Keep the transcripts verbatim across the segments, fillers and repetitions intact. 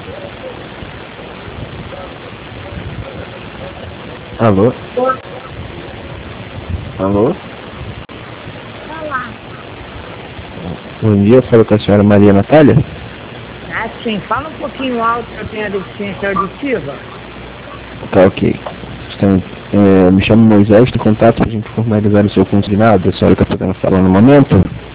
Alô? Alô? Olá. Bom dia, eu falo com a senhora Maria Natália. Ah, sim. Fala um pouquinho alto que eu tenho a deficiência auditiva. Tá, ok. Então, é, me chamo Moisés, do contato para a gente formalizar o seu consignado. A senhora está podendo falar no momento?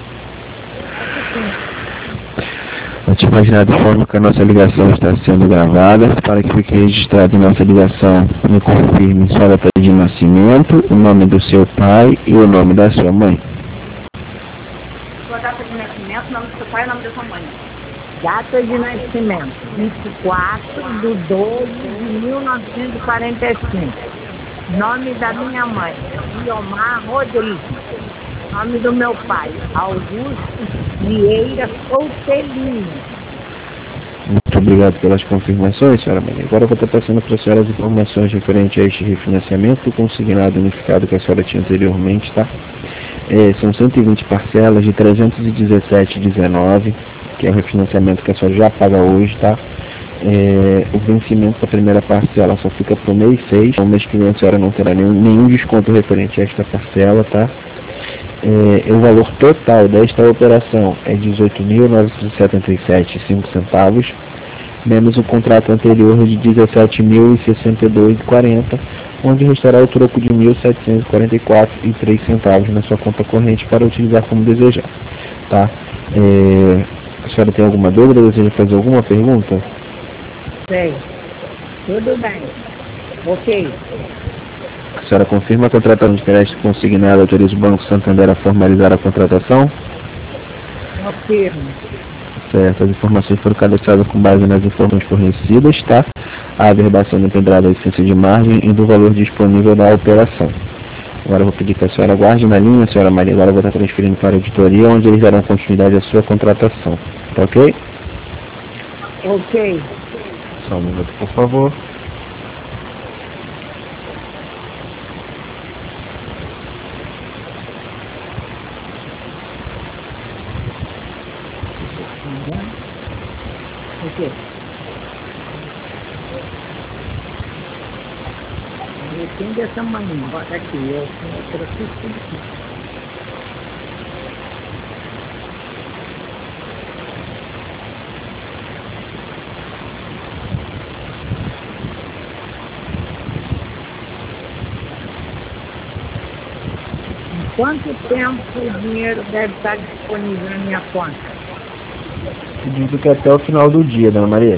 Antes de mais nada, informo que a nossa ligação está sendo gravada. Para que fique registrado em nossa ligação, me confirme sua data de nascimento, o nome do seu pai e o nome da sua mãe. Sua data de nascimento, o nome do seu pai e o nome da sua mãe. Data de nascimento, vinte e quatro de doze de mil novecentos e quarenta e cinco. Nome da minha mãe, Guiomar Rodrigues. Nome do meu pai, Augusto Vieira Soutelinho. Muito obrigado pelas confirmações, senhora Maria. Agora eu vou estar passando para a senhora as informações referentes a este refinanciamento consignado unificado que a senhora tinha anteriormente, tá? É, são cento e vinte parcelas de trezentos e dezessete reais e dezenove centavos, que é o refinanciamento que a senhora já paga hoje, tá? É, o vencimento da primeira parcela só fica para o mês seis, no mês que vem a senhora não terá nenhum, nenhum desconto referente a esta parcela, tá? É, o valor total desta operação é dezoito mil novecentos e setenta e sete reais e cinco centavos, menos o contrato anterior de dezessete mil e sessenta e dois reais e quarenta centavos, onde restará o troco de mil setecentos e quarenta e quatro reais e três centavos na sua conta corrente para utilizar como desejar, tá? É, a senhora tem alguma dúvida? Deseja fazer alguma pergunta? Sei. Tudo bem. Ok. A senhora confirma a contratação de crédito consignado autoriza o Banco Santander a formalizar a contratação? Confirmo. Certo, as informações foram cadastradas com base nas informações fornecidas, tá? A averbação dependerá da licença de margem e do valor disponível da operação. Agora eu vou pedir que a senhora aguarde na linha, senhora Maria. Agora eu vou estar transferindo para a auditoria, onde eles darão continuidade à sua contratação. Tá ok? Ok. Só um minuto, por favor. O quê? Depende dessa manhã. Bota aqui, eu tenho outra aqui. Em quanto tempo o dinheiro deve estar disponível na minha conta? Pedido que até o final do dia, dona Maria.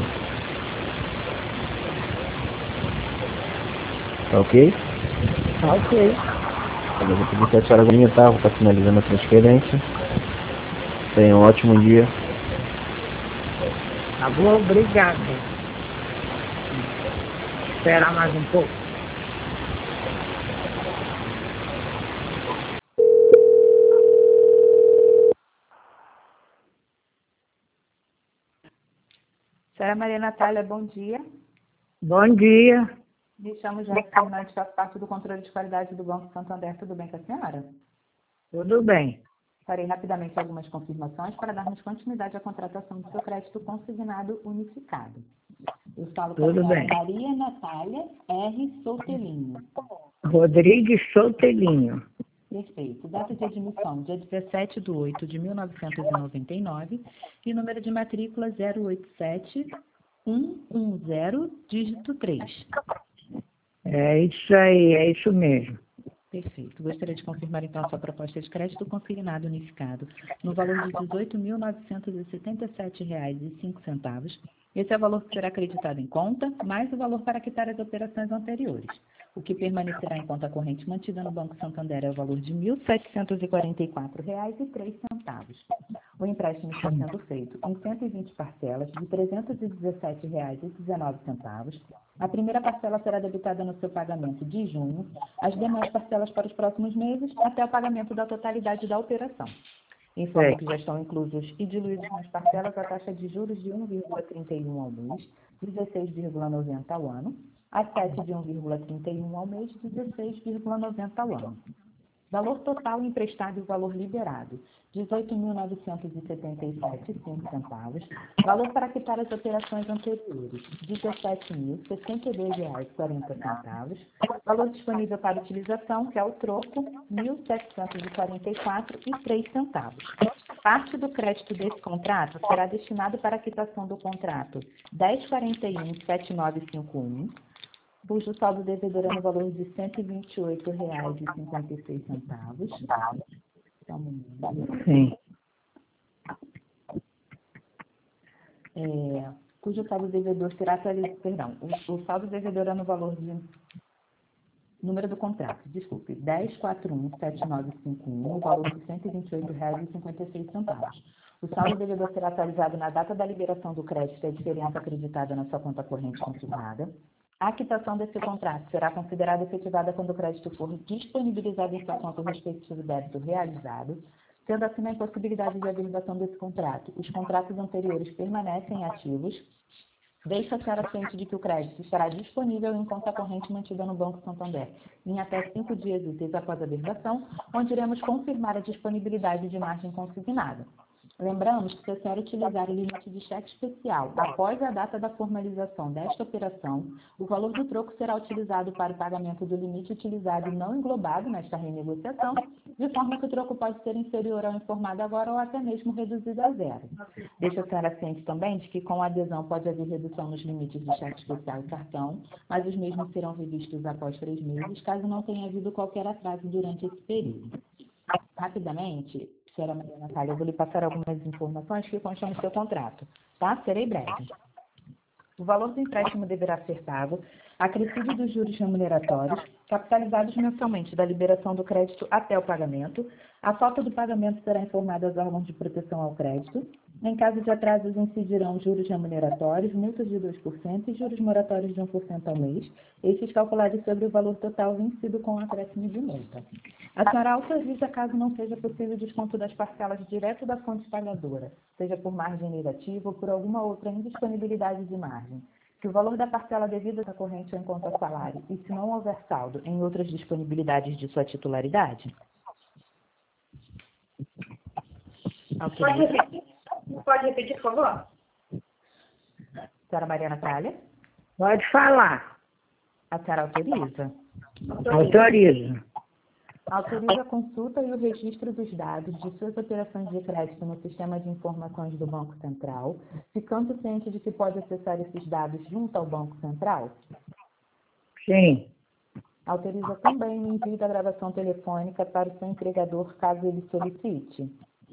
Tá ok? Tá ok. Eu vou pedir que a senhora aguarde, tá? Vou estar finalizando a transferência. Tenha um ótimo dia. Tá bom? Obrigado. Esperar mais um pouco. Senhora Maria Natália, bom dia. Bom dia. Me chamo Jéssica Fernandes, faço parte do controle de qualidade do Banco Santander. Tudo bem com a senhora? Tudo bem. Farei rapidamente algumas confirmações para darmos continuidade à contratação do seu crédito consignado unificado. Eu falo com a Tudo senhora bem. Maria Natália R. Soutelinho. Rodrigues Soutelinho. Perfeito. Data de admissão, dia dezessete de oito de mil novecentos e noventa e nove e número de matrícula zero oito sete um um zero, dígito três. É isso aí, é isso mesmo. Perfeito. Gostaria de confirmar então a sua proposta de crédito consignado unificado no valor de dezoito mil novecentos e setenta e sete reais e cinco centavos. Esse é o valor que será acreditado em conta, mais o valor para quitar as operações anteriores. O que permanecerá em conta corrente mantida no Banco Santander é o valor de mil setecentos e quarenta e quatro reais e três centavos. O empréstimo está sendo feito em cento e vinte parcelas de trezentos e dezessete reais e dezenove centavos. A primeira parcela será debitada no seu pagamento de junho, as demais parcelas para os próximos meses, até o pagamento da totalidade da operação. Informo Sei. que já estão inclusos e diluídos nas parcelas a taxa de juros de um vírgula trinta e um ao mês, dezesseis vírgula noventa ao ano, a sete de um vírgula trinta e um ao mês, dezesseis vírgula noventa ao ano. Valor total emprestado e o valor liberado, dezoito mil novecentos e setenta e sete reais e cinco centavos. Valor para quitar as operações anteriores, dezessete mil sessenta e dois reais e quarenta centavos. Valor disponível para utilização, que é o troco, mil setecentos e quarenta e quatro reais e três centavos. Parte do crédito desse contrato será destinado para a quitação do contrato dez quarenta e um setenta e nove cinquenta e um, cujo saldo devedor é no valor de cento e vinte e oito reais e cinquenta e seis centavos. Só um momento. Sim. É, cujo saldo devedor será atualizado, perdão, o, o saldo devedor é no valor de, número do contrato, desculpe, dez quarenta e um setenta e nove cinquenta e um, o valor de cento e vinte e oito reais e cinquenta e seis centavos. O saldo devedor será atualizado na data da liberação do crédito e a diferença acreditada na sua conta corrente consignada. A quitação desse contrato será considerada efetivada quando o crédito for disponibilizado em sua conta o respectivo débito realizado, sendo assim a impossibilidade de averbação desse contrato. Os contratos anteriores permanecem ativos. Deixa a senhora ciente de que o crédito estará disponível em conta corrente mantida no Banco Santander em até cinco dias úteis após a averbação, onde iremos confirmar a disponibilidade de margem consignada. Lembramos que, se a senhora utilizar o limite de cheque especial após a data da formalização desta operação, o valor do troco será utilizado para o pagamento do limite utilizado e não englobado nesta renegociação, de forma que o troco pode ser inferior ao informado agora ou até mesmo reduzido a zero. Deixa a senhora ciente também de que, com a adesão, pode haver redução nos limites de cheque especial e cartão, mas os mesmos serão revistos após três meses, caso não tenha havido qualquer atraso durante esse período. Rapidamente, senhora Maria Natália, eu vou lhe passar algumas informações que constam no seu contrato, tá? Serei breve. O valor do empréstimo deverá ser pago, acrescido dos juros remuneratórios, capitalizados mensalmente da liberação do crédito até o pagamento. A falta do pagamento será informada aos órgãos de proteção ao crédito. Em caso de atrasos, incidirão juros remuneratórios, multas de dois por cento e juros moratórios de um por cento ao mês, estes calculados sobre o valor total vencido com acréscimo de multa. A senhora autoriza caso não seja possível o desconto das parcelas direto da fonte pagadora, seja por margem negativa ou por alguma outra indisponibilidade de margem, que o valor da parcela devida à corrente ou em conta ao salário, e se não houver saldo em outras disponibilidades de sua titularidade. Pode repetir? Pode repetir, por favor? Senhora Maria Natália? Pode falar. A senhora autoriza? Autorizo. Autoriza a consulta e o registro dos dados de suas operações de crédito no sistema de informações do Banco Central, ficando ciente de que pode acessar esses dados junto ao Banco Central? Sim. Autoriza também o envio da gravação telefônica para o seu empregador, caso ele solicite?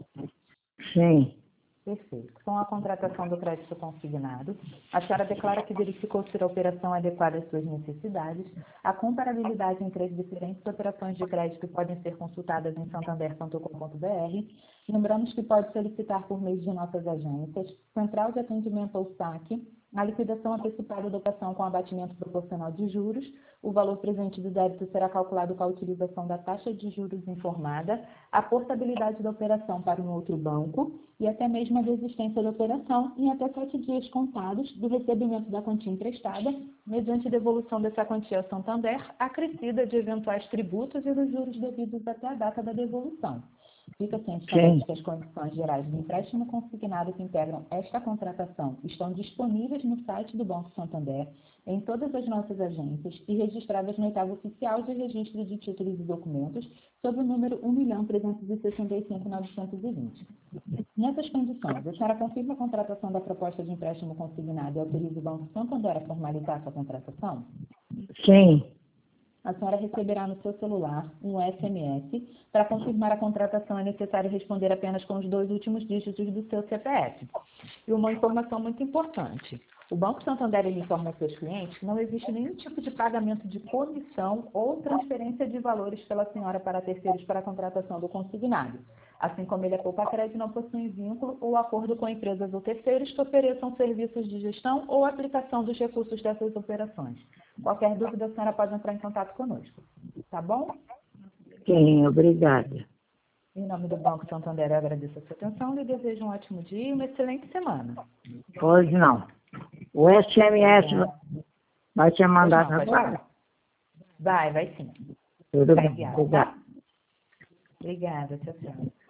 Sim. Perfeito. Com a contratação do crédito consignado, a senhora declara que verificou se a operação é adequada às suas necessidades. A comparabilidade entre as diferentes operações de crédito podem ser consultadas em santander ponto com ponto br. Lembramos que pode solicitar por meio de nossas agências, Central de Atendimento ou saque, a liquidação antecipada da operação com abatimento proporcional de juros. O valor presente do débito será calculado com a utilização da taxa de juros informada, a portabilidade da operação para um outro banco e até mesmo a desistência da operação em até sete dias contados do recebimento da quantia emprestada, mediante devolução dessa quantia ao Santander, acrescida de eventuais tributos e dos juros devidos até a data da devolução. Fica ciente também de que as condições gerais do empréstimo consignado que integram esta contratação estão disponíveis no site do Banco Santander, em todas as nossas agências e registradas no oitavo oficial de registro de títulos e documentos, sob o número um milhão trezentos e sessenta e cinco mil novecentos e vinte. Nessas condições, a senhora confirma a contratação da proposta de empréstimo consignado e autoriza o Banco Santander a formalizar sua contratação? Sim. A senhora receberá no seu celular um S M S. Para confirmar a contratação, é necessário responder apenas com os dois últimos dígitos do seu C P F. E uma informação muito importante. O Banco Santander ele informa aos seus clientes que não existe nenhum tipo de pagamento de comissão ou transferência de valores pela senhora para terceiros para a contratação do consignado. Assim como ele é poupa-crédito, não possui vínculo ou acordo com empresas ou terceiros que ofereçam serviços de gestão ou aplicação dos recursos dessas operações. Qualquer dúvida, a senhora pode entrar em contato conosco. Tá bom? Sim, obrigada. Em nome do Banco Santander, eu agradeço a sua atenção e desejo um ótimo dia e uma excelente semana. Pois não. O S M S vai te mandar Pois não, pode agora? falar. Vai, vai sim. Tudo Vai bem, enviar, obrigado. tá? Obrigada, tchau, tchau.